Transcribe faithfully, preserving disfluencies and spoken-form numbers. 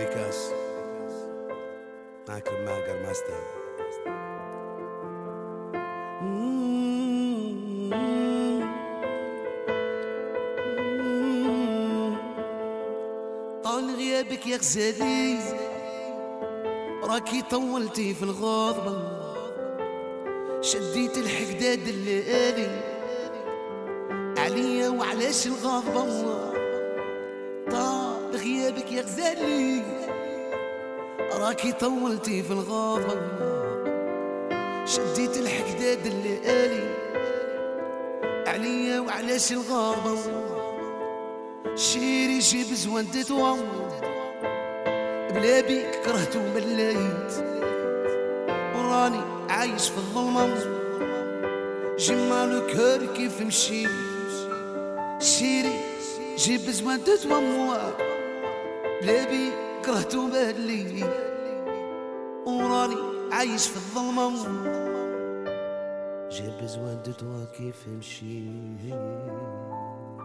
ديديكاس معاك الماجر ماستر. طال غيابك يا غزالي، راكي طولتي في الغاضبة، شديت الحقداد الليالي عليا وعلاش الغاضبة. طال غيابك يا غزالي، راكي طولتي في الغاضبة، شديت الحقداد الليالي عليا وعلاش الغاضبة. شيري جيب زوان توا بلا بيك كرهت ومليت، وراني عايش في الظلمة جمالو كور كيف مشي. شيري جيب زوان توا بلا بيك كرهت ومليت، وراني عايش في الظلمة جيب زوان توا كيف مشي.